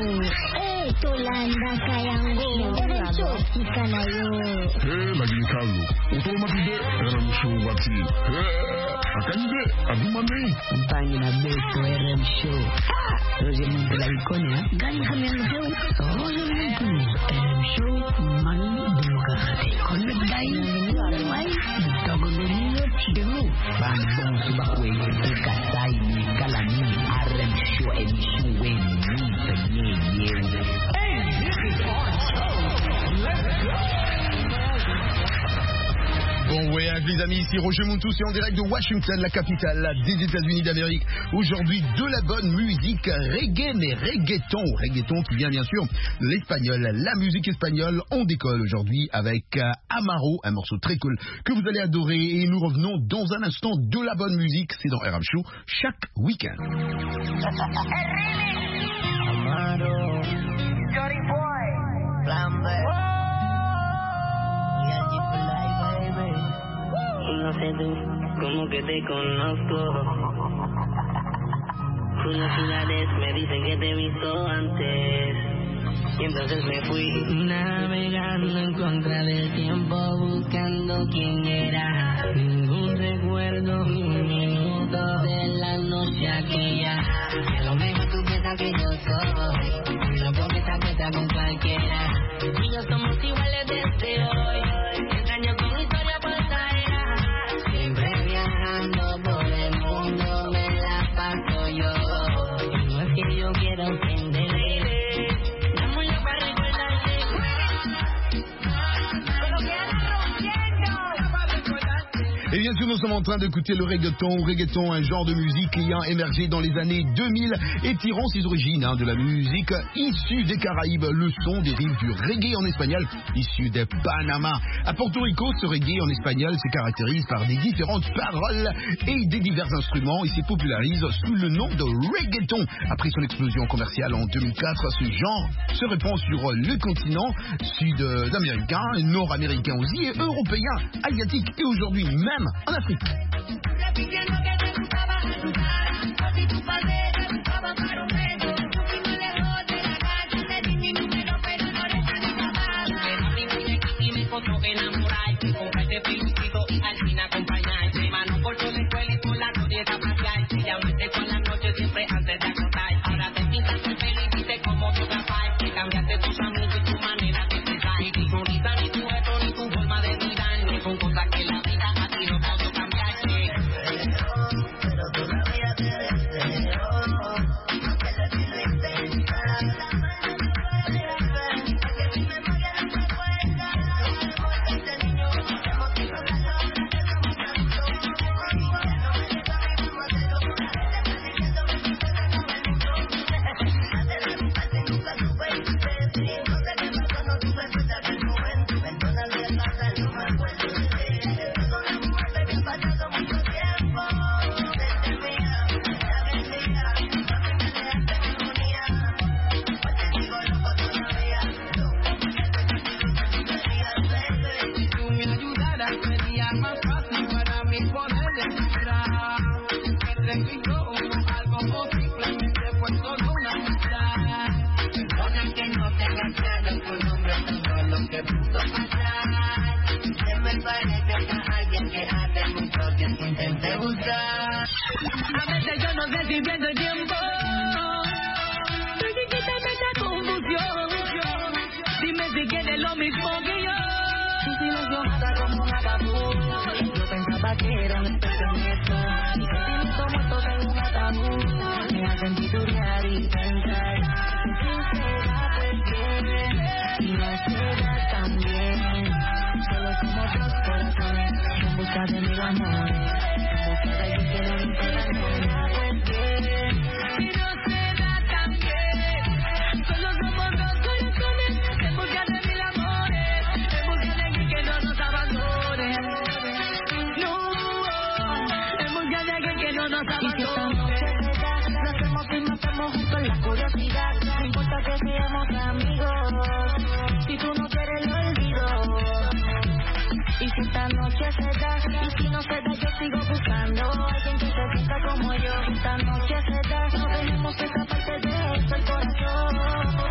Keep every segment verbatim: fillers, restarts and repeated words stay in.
Eh, Tolanda Kayango. RM Show Ika na yo. Eh, lagi Carlo. Otomatis R M Show wati. Eh, akande agumane. Bangi na beto R M Show. Roger Mundela ikonya. Gani kami ang show? Roger Mundela. R M Show mani demokrasi. Konde dai. Mai. Togo dulu dulu. Bambang subakwe kasai ni kalani R M Show emission wen ni penye yewe. Hey, this is our show. Let's go. Bon voyage les amis, ici Roger Montou, c'est en direct de Washington, la capitale des États-Unis d'Amérique. Aujourd'hui, de la bonne musique reggae, mais reggaeton, reggaeton qui vient bien sûr de l'espagnol. La musique espagnole, on décolle aujourd'hui avec Amaro, un morceau très cool que vous allez adorer. Et nous revenons dans un instant de la bonne musique, c'est dans R M Show chaque week-end. Amaro, Johnny Boy, Lambert. No sé tú, como que te conozco. Unas ciudades me dicen que te he visto antes. Y entonces me fui navegando en contra del tiempo, buscando quién era. Ningún recuerdo, ni un minuto de la noche aquella. A lo mejor tú piensas que yo soy y lo que esta cuenta con cualquiera. Y yo somos iguales desde hoy. Engaño con historia pasajera. Siempre viajando por el mundo me la paso yo. Y no es que yo quiera ofender. Et bien sûr, nous sommes en train d'écouter le reggaeton. Reggaeton, un genre de musique ayant émergé dans les années deux mille et tirant ses origines hein, de la musique issue des Caraïbes. Le son dérive du reggae en espagnol, issu des Panama. À Porto Rico, ce reggae en espagnol se caractérise par des différentes paroles et des divers instruments et se popularise sous le nom de reggaeton. Après son explosion commerciale en deux mille quatre, ce genre se répand sur le continent sud-américain, nord-américain aussi, et européen, asiatique et aujourd'hui même en Afrique. A veces yo no sé si pierdo el tiempo. Tú sí que te metes confusión. Dime si quieres lo mismo que yo. Tu silencio mata como un ataúd. Yo pensaba que era un experto en esto. Y que tienes como todo en un ataúd. Me hacen titubear y pensar. Sincera pues bien. Y no será tan bien. Solo somos dos corazones en busca de mil amores. En busca de alguien que no me interesa. Pues bien. Y no será tan bien. Solo somos dos corazones en busca de mil amores. En busca de alguien que no nos abandone. No, en busca de alguien que no nos abandone. Y si esta noche se da, lo hacemos y matamos juntos la curiosidad. No importa que seamos amigos. Si tú no quieres lo olvido. Y si esta noche se da, y si no se da, yo sigo buscando a alguien que se sienta como yo. Esta noche se da, no dejemos esa parte de eso el corazón.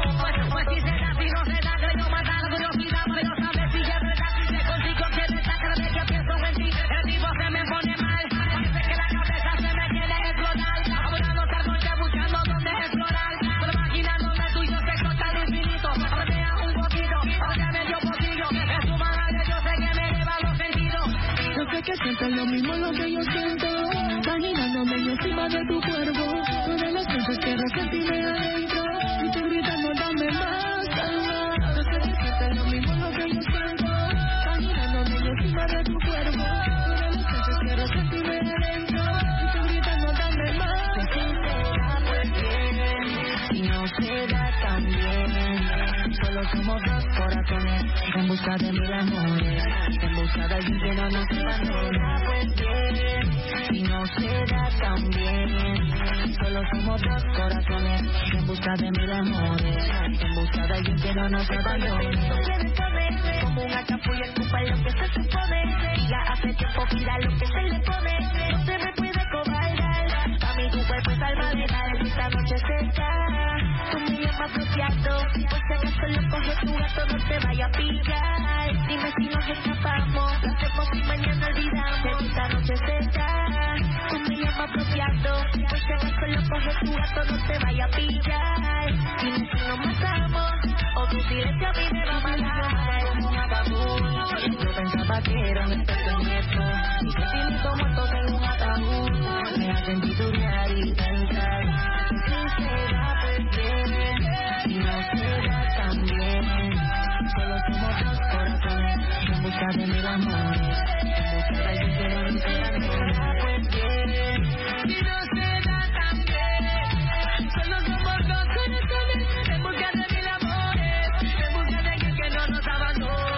que yo siento, imaginándome yo encima de tu cuerpo, todas las cosas que resentirme adentro, y tú gritando dame más, calma, no sé si sientes lo mismo lo que yo siento, imaginándome yo encima de tu cuerpo, todas las cosas que resentirme adentro, y tú gritando dame más. Si será pues bien, si no será tan bien, solo somos dos corazones en busca de mil amores, en busca de alguien que no nos abandona. Pues bien, si no será tan bien, solo somos dos corazones en busca de mil amores, en busca de alguien que no nos abandona. Se despone como una capulla, escupa lo que se supone, ya hace tiempo mira lo que se le pone, no se me puede cobardar, pa' mí tu cuerpo es alma legal, esta noche se está, tú me llamas bloqueado, pues en eso lo coge tu gato, no te vaya a pillar, dime si nos escapamos, lo hacemos y mañana olvidamos, esta noche se está, tú me llamas bloqueado, pues en eso lo coge tu gato, no te vaya a pillar, dime si nos matamos, o tu silencio a mí me va a matar, como un ataúd, yo pensaba que era un experimento, mis sentimientos muertos en un ataúd, me hacen titubear y pensar, si será pues bien, si no será tan bien, solo somos dos corazones en busca de mil amores, en busca de alguien que no nos abandona. Pues bien, si no será tan bien, solo somos dos corazones en busca de mil amores, en busca de alguien que no nos abandona.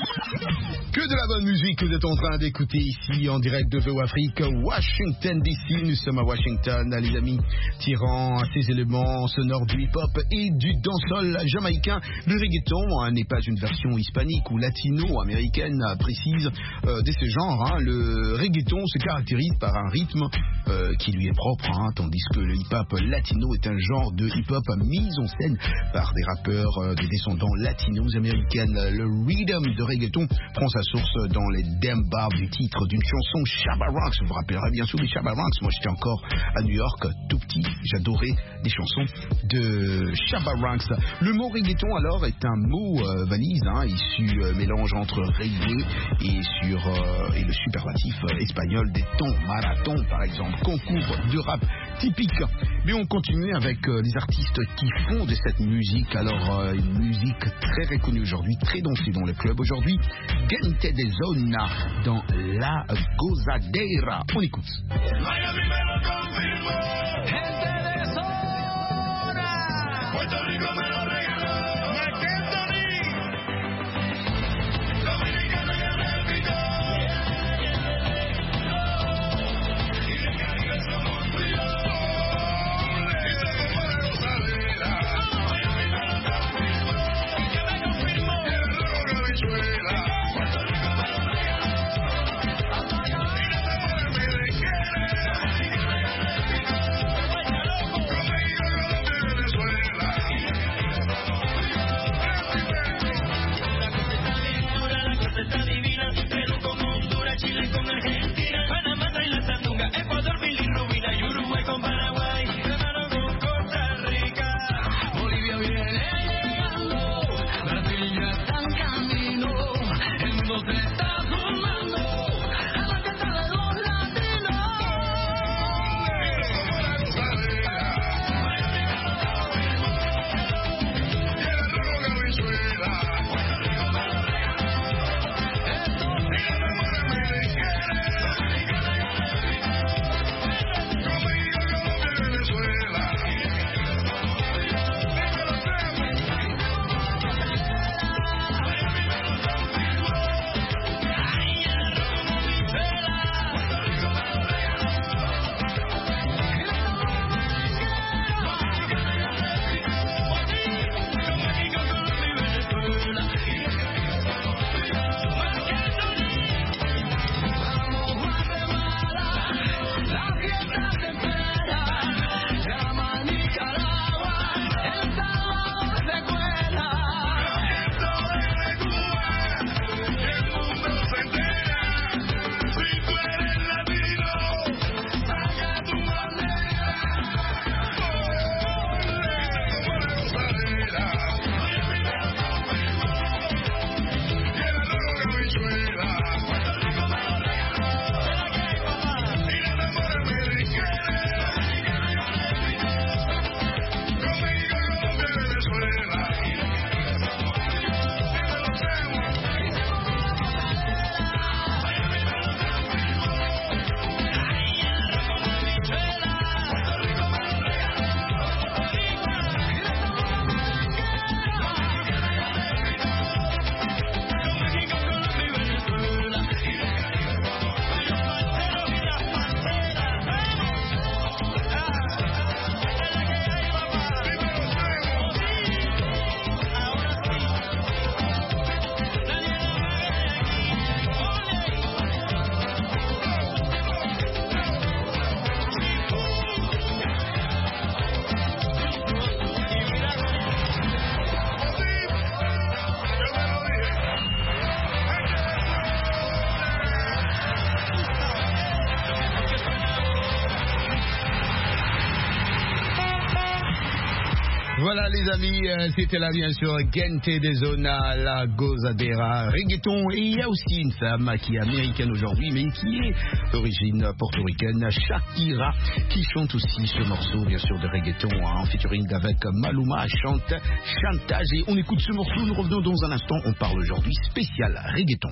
Que de la bonne musique que vous êtes en train d'écouter ici en direct de V O Afrique, Washington D C. Nous sommes à Washington, les amis, tirant ces éléments sonores du hip-hop et du dancehall jamaïcain. Le reggaeton hein, n'est pas une version hispanique ou latino-américaine précise euh, de ce genre. Hein. Le reggaeton se caractérise par un rythme euh, qui lui est propre, hein, tandis que le hip-hop latino est un genre de hip-hop mis en scène par des rappeurs euh, des descendants latinos-américaines. Le rhythm de reggaeton prend sa source dans les damn bars du titre d'une chanson Shabba Ranks. Vous vous rappellerez bien sûr des Shabba Ranks. Moi j'étais encore à New York tout petit, j'adorais des chansons de Shabba Ranks. Le mot reggaeton alors est un mot euh, valise, hein, issu euh, mélange entre reggae et, sur, euh, et le superlatif euh, espagnol des tons, marathon par exemple, concours de rap typique. Mais on continue avec euh, les artistes qui font de cette musique, alors euh, une musique très reconnue aujourd'hui, très dansée dans le club aujourd'hui. Gente de Zona dans La Gozadera. On écoute. Miami me lo confirmó. Gente de zona. Puerto Rico me lo regaló. McKenzie. Dominicano ya me invitó. Y de Caribe somos tú y yo. Y se compara Gozadera. Miami me lo confirmó. ¿Quién me confirmó? El loco de Habichuela. Voilà les amis, euh, c'était là bien sûr Gente de Zona, la Gozadera, reggaeton. Et il y a aussi une femme qui est américaine aujourd'hui mais qui est d'origine portoricaine, Shakira, qui chante aussi ce morceau bien sûr de reggaeton hein, en featuring avec Maluma, chante Chantage. Et on écoute ce morceau, nous revenons dans un instant, on parle aujourd'hui spécial reggaeton.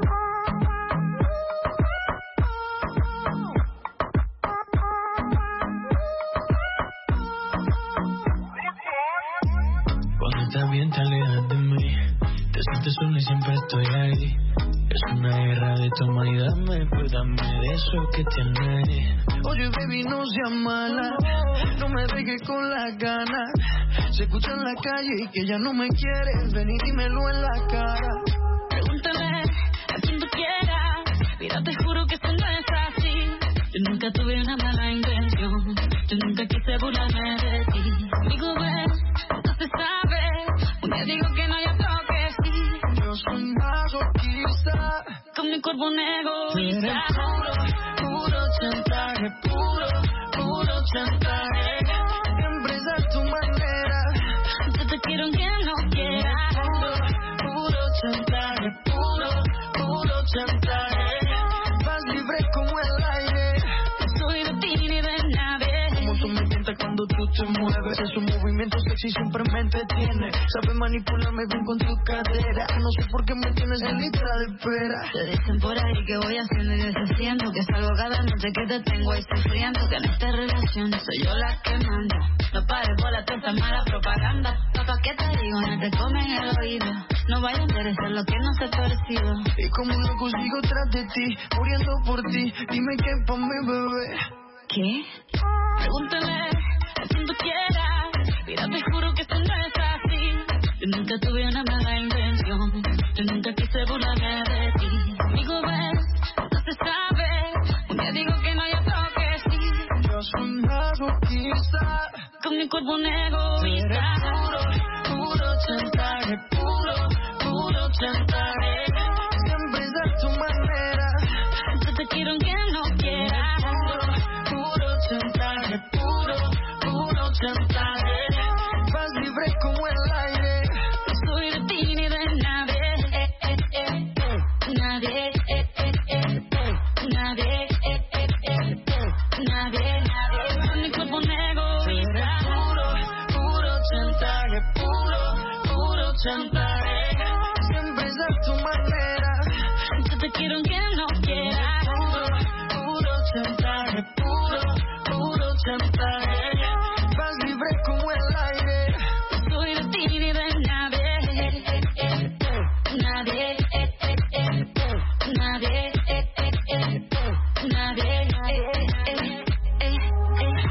También te alejas de mí, te sientes sola y siempre estoy ahí. Es una guerra de toma y dame, pues dame de eso que tienes. Oye baby no seas mala, no me dejes con las ganas. Se escucha en la calle y que ya no me quieres, ven y dímelo en la cara. Pregúntale a quien tú quieras, mira te juro que esto no es así. Yo nunca tuve una mala intención, yo nunca quise burlarme de ti. Amigo ves, no se sabe. Me digo que no, yo creo que sí. Yo soy masoquista, con mi cuerpo un egoísta. Eres puro, puro chantaje, puro, puro chantaje. Siempre es a tu manera. Yo te quiero aunque no quieras. Puro, puro chantaje, puro, puro chantaje. Vas libre como el aire. No soy de ti ni de nadie. Como tú me tientas cuando tú te mueves. Esos movimientos sexy siempre me entretiene. Sabes manipularme bien con tu cadera. No sé por qué me tienes en lista de espera. Te dicen por ahí que voy haciendo y deshaciendo, que salgo cada noche que te tengo ahí sufriendo, que en esta relación soy yo la que manda. No pares por la tanta mala propaganda. Papá, ¿qué te digo? No te comen el oído. No vaya a interesar lo que no se ha parecido. Y como un loco sigo tras de ti, muriendo por ti. Dime qué pa' mi bebé. ¿Qué? Pregúntale a quien tú quieras. Mira, te juro que esto no es así. Yo nunca tuve una mala intención. Yo nunca quise burlarme de ti. Amigo, ves, no se sabe. Un día digo que no, yo creo que sí. Yo soy masoquista, con mi cuerpo un egoísta. Puro, puro chantaje, puro, puro chantaje. Siempre es a tu manera. Yo te quiero aunque no quieras. Puro, puro chantaje, puro, puro chantaje. Vas libre como el aire. No soy de ti ni de nadie. Eh, eh, eh, eh. Nadie, eh, eh, eh, eh. Nadie, eh, eh, eh, eh. Nadie, nadie. Con mi cuerpo un egoísta. Puro, puro chantaje, puro, puro chantaje. Siempre es a tu manera. Yo te quiero aunque no quieras. Puro, puro chantaje, puro, puro chantaje. Vas libre como el aire. No soy de ti ni de nadie. Eh, eh, eh, eh. Nadie, eh, eh, eh, eh. Nadie, eh, eh, eh, eh. Nadie, eh, eh, eh, eh, eh.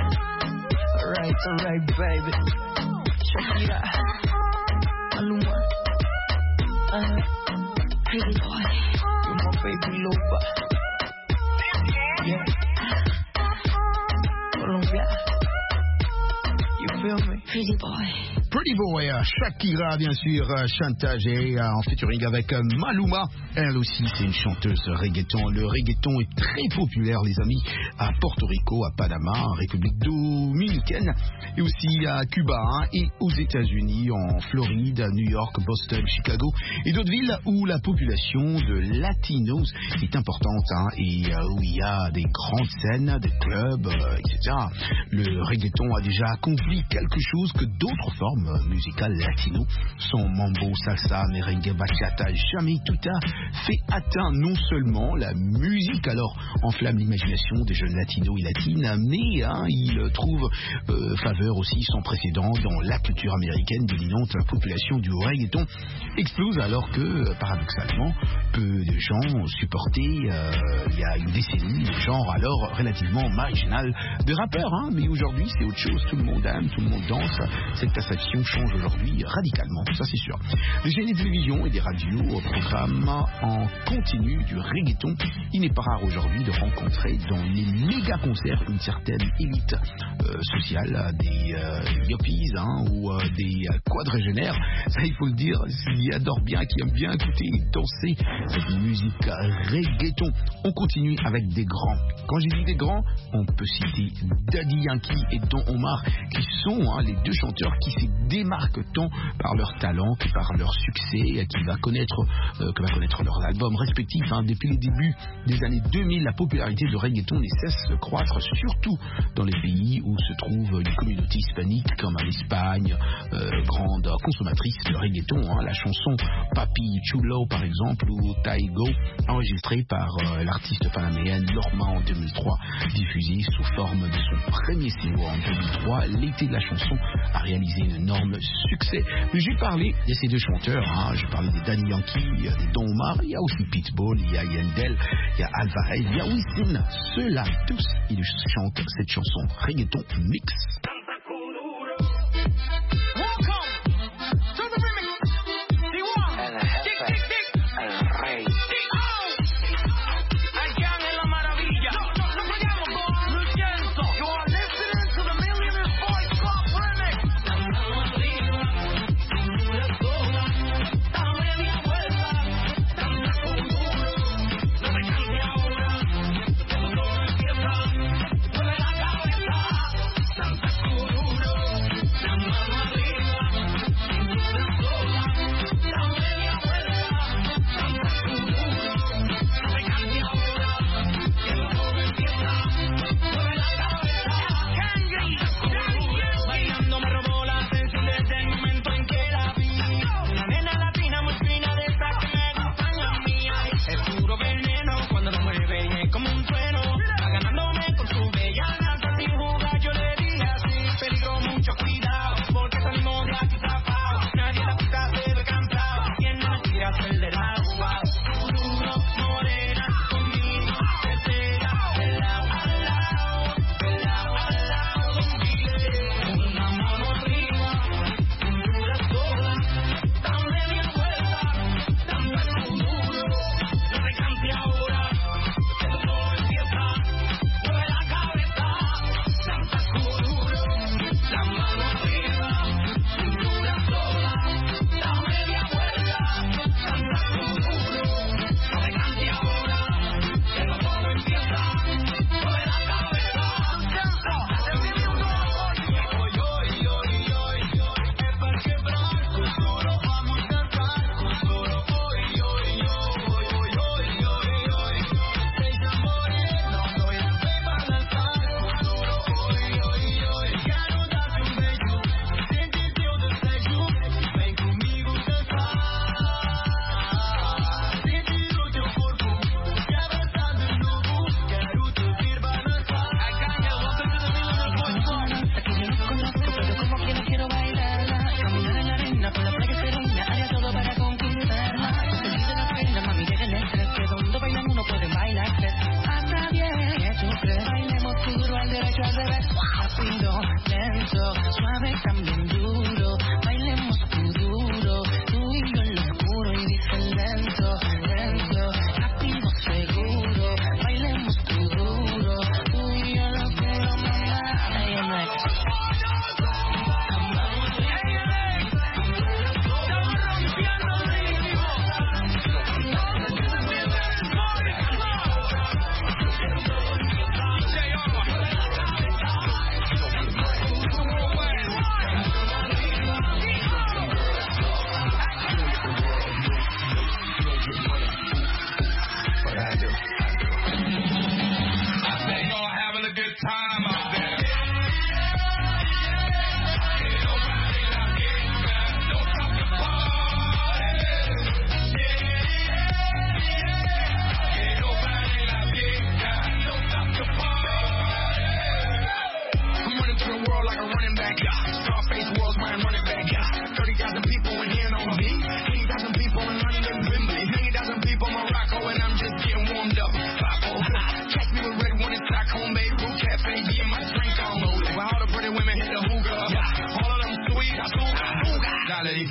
Alright, alright, baby. Shakira, Maluma, uh, Pretty boy. you're my baby lover. Yeah. Colombia, you feel me? Pretty boy. Pretty Boy, Shakira bien sûr, Chantage et en featuring avec Maluma. Elle aussi c'est une chanteuse reggaeton. Le reggaeton est très populaire les amis à Porto Rico, à Panama, en République dominicaine et aussi à Cuba hein, et aux États-Unis, en Floride, à New York, Boston, Chicago et d'autres villes où la population de latinos est importante hein, et euh, où il y a des grandes scènes, des clubs, euh, et cetera. Le reggaeton a déjà accompli quelque chose que d'autres formes musicales latino, son mambo, salsa, merengue, bachata, jamais tout a fait atteindre non seulement la musique, alors enflamme l'imagination des jeunes latinos et latines, mais hein, il trouve euh, faveur aussi sans précédent dans la culture américaine dominante. La population du reggaeton explose alors que, paradoxalement, peu de gens supportaient, euh, il y a une décennie, le genre alors relativement marginal de rappeurs, hein, mais aujourd'hui c'est autre chose, tout le monde aime, tout le monde danse, cette passation consommation change aujourd'hui radicalement, ça c'est sûr. Des chaînes de télévision et des radios programment en continu du reggaeton. Il n'est pas rare aujourd'hui de rencontrer dans les méga concerts une certaine élite euh, sociale, des euh, yuppies hein, ou euh, des euh, quadragénaires, ça il faut le dire, qui adorent bien, qui aiment bien écouter et danser cette musique reggaeton. On continue avec des grands. Quand j'ai dit des grands, on peut citer Daddy Yankee et Don Omar, qui sont hein, les deux chanteurs qui se démarquent tant par leur talent que par leur succès, qui va connaître, euh, que va connaître leurs albums respectifs. Hein. Depuis les débuts des années deux mille, la popularité du reggaeton ne cesse de croître, surtout dans les pays où se trouve une communauté hispanique, comme en Espagne, euh, grande consommatrice de reggaeton. Hein. La chanson Papi Chulo, par exemple, ou Taigo, enregistrée par euh, l'artiste panaméenne Lorma en deux mille trois, diffusée sous forme de son premier single en deux mille trois. L'été de la chanson a réalisé un énorme succès. Mais j'ai parlé de ces deux chanteurs, hein. J'ai parlé des Daddy Yankee, des Don Omar, il y a aussi Pitbull, il y a Yandel, il y a Alvarez, il y a Wisin. Ceux-là, tous, ils chantent cette chanson reggaeton mix.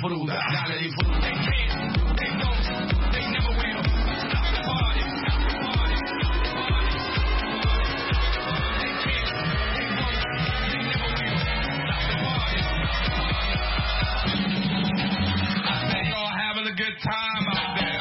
disfruta, dale disfruta. They can't, they don't, they never will. Stop the party, stop the party, stop the party, stop the party. They can't, they won't, they never will. Stop the party, stop the party. I say y'all having a good time out there.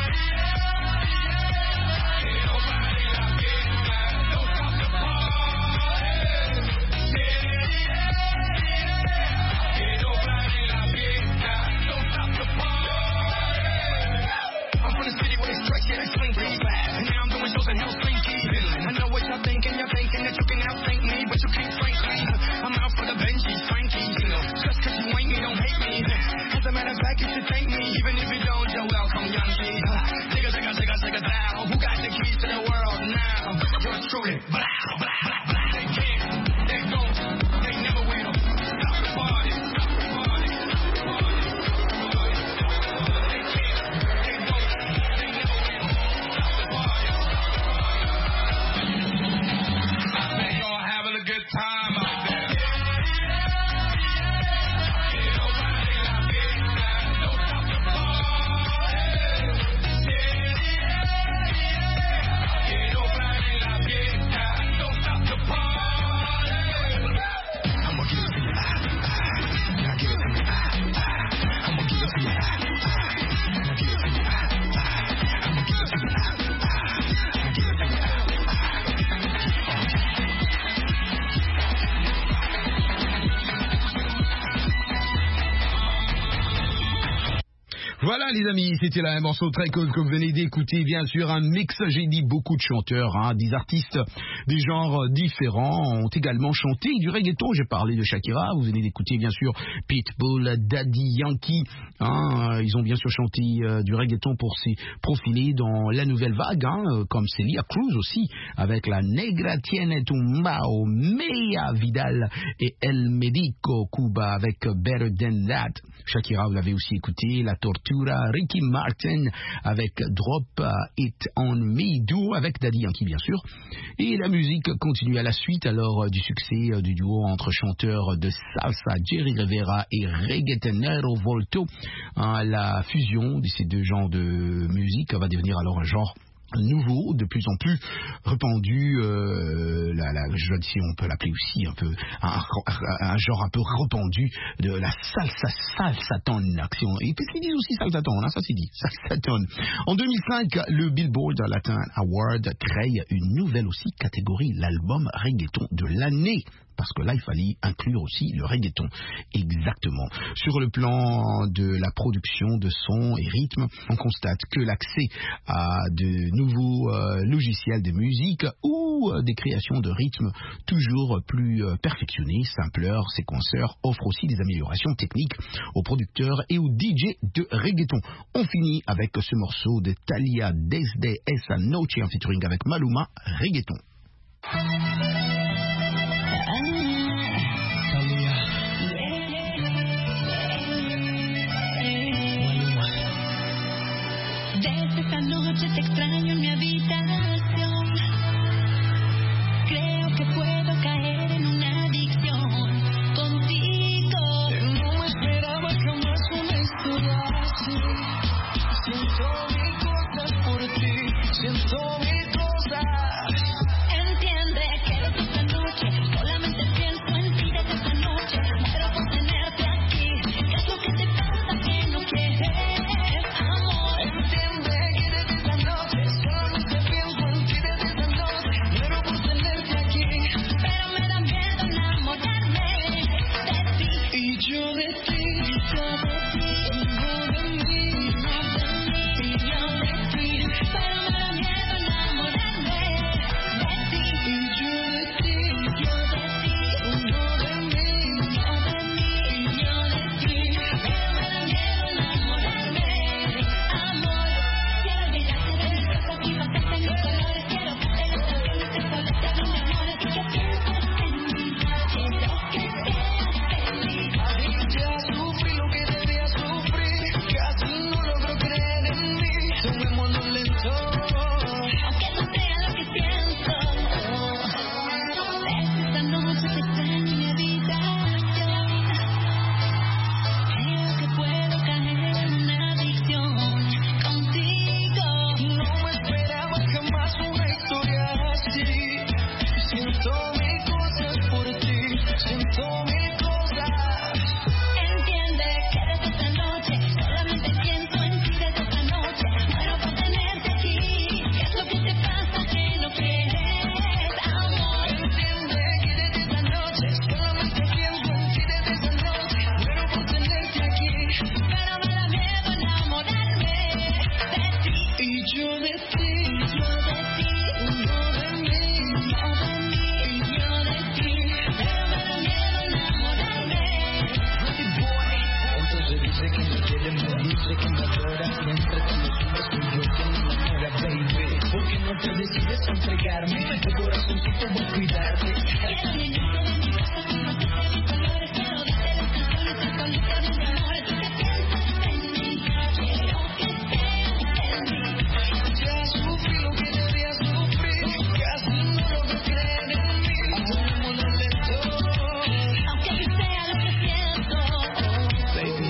Voilà les amis, c'était là un morceau très cool que vous venez d'écouter, bien sûr un mix, j'ai dit beaucoup de chanteurs, hein, des artistes des genres différents ont également chanté du reggaeton. J'ai parlé de Shakira, vous venez d'écouter bien sûr Pitbull, Daddy Yankee, hein, ils ont bien sûr chanté euh, du reggaeton pour s'y profiler dans la nouvelle vague, hein, comme Celia Cruz aussi, avec la Negra Tiene Tumbao, Mea Vidal et El Medico Cuba avec Better Than That. Shakira, vous l'avez aussi écouté, La Tortura, Ricky Martin avec Drop It On Me, duo avec Daddy Yankee bien sûr. Et la musique continue à la suite alors du succès euh, du duo entre chanteurs de salsa, Jerry Rivera et reggaetonero Volto. Hein, la fusion de ces deux genres de musique va devenir alors un genre nouveau, de plus en plus répandu, euh, la, la, je si on peut l'appeler aussi un peu un, un genre un peu répandu de la salsa salsaton action. Et qu'est-ce qu'ils disent aussi salsaton, hein, ça c'est dit, salsaton. En deux mille cinq, le Billboard Latin Award crée une nouvelle aussi catégorie, l'album reggaeton de l'année. Parce que là, il fallait inclure aussi le reggaeton. Exactement. Sur le plan de la production de sons et rythmes, on constate que l'accès à de nouveaux euh, logiciels de musique ou euh, des créations de rythmes toujours plus euh, perfectionnés, sampleurs, séquenceurs, offrent aussi des améliorations techniques aux producteurs et aux D J de reggaeton. On finit avec ce morceau de Thalia Desde Esa Noche en featuring avec Maluma, Reggaeton. Desde esta noche te extraño en mi habitación. Creo que puedo caer en una adicción contigo. No me esperaba jamás una historia así. Siento mil cosas por ti, siento mil cosas. Entiende Siento mil cosas por ti, siento mil cosas. Entiende que desde esta noche solamente pienso en ti desde esta noche. Muero por tenerte aquí. ¿Qué es lo que te pasa que no quieres amor? Entiende que desde esta noche solamente pienso en ti desde esta noche. Muero por tenerte aquí. Pero me da miedo enamorarme de ti. Y yo de ti, Yo de ti, no de mí, yo de mí, yo de ti. Pero me da miedo enamorarme. Pretty boy. Entonces dice que me quiere, me dice que me adora. Mientras que los hombres soy yo quien me enamora, baby. ¿Por qué no te decides a entregarme? Tu corazoncito voy a cuidarte. Quiero un minuto de mi casa con noticias y colores. Quiero darte las canciones que solita de mi amor. Tú que piensas en mí, quiero que seas en mí. Ya sufrí lo que debía sufrir. Casi no logro creer en mí. Hagámoslo lento, Aunque así sea lo que siento. baby.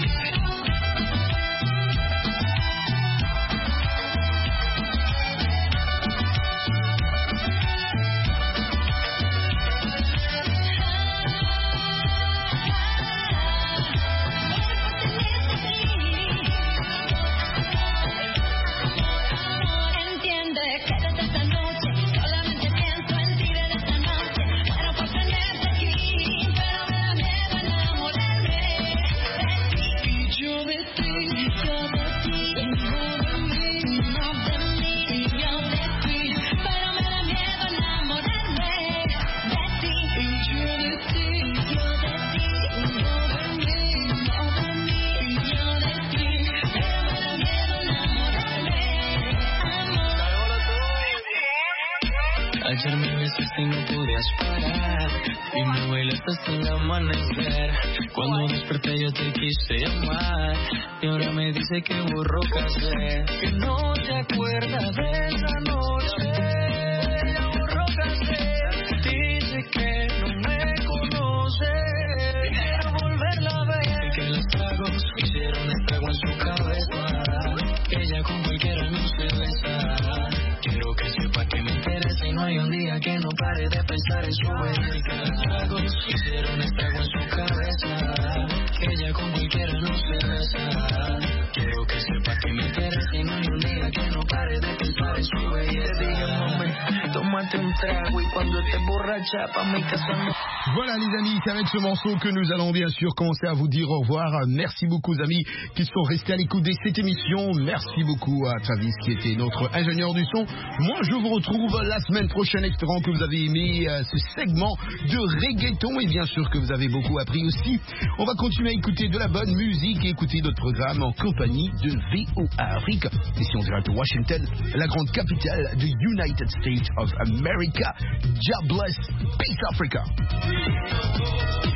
Entiende que desde esta noche solamente pienso en ti desde esta noche. Muero por tenerte aquí, pero me da miedo enamorarme de ti. Y yo de ti, Yo de ti, no de mí. no de mí, yo de ti. Pero me da miedo enamorarme de ti. Y yo de ti, Yo de ti, no de mí. no de mí, yo de ti. Pero me da miedo enamorarme, Ayer me besaste y no podías parar y me bailaste hasta el amanecer. Cuando desperté yo te quise llamar y ahora me dice que borró casé, que no te acuerdas de esa noche. Ya borró casé, dice que no me conoce, quiero volverla a ver. Que los tragos hicieron estrago en su cabeza, ella con cualquiera no se besa. Quiero que sepa que me interesa y no hay un día que no pare de pensar en su belleza. Que los tragos hicieron estrago en su cabeza, ella con cualquiera no se besa. Quiero que sepa que me interesa y no hay un día que no pare de pensar en su belleza. Te dije, mami, tómate un trago y cuando estés borracha pa' mi casa no. Voilà les amis, c'est avec ce morceau que nous allons bien sûr commencer à vous dire au revoir. Merci beaucoup aux amis qui sont restés à l'écoute de cette émission. Merci beaucoup à Travis qui était notre ingénieur du son. Moi je vous retrouve la semaine prochaine, espérant que vous avez aimé euh, ce segment de reggaeton et bien sûr que vous avez beaucoup appris aussi. On va continuer à écouter de la bonne musique et écouter notre programme en compagnie de V O A Afrique. Ici on direct de Washington, la grande capitale de United States of America. God bless, peace Africa.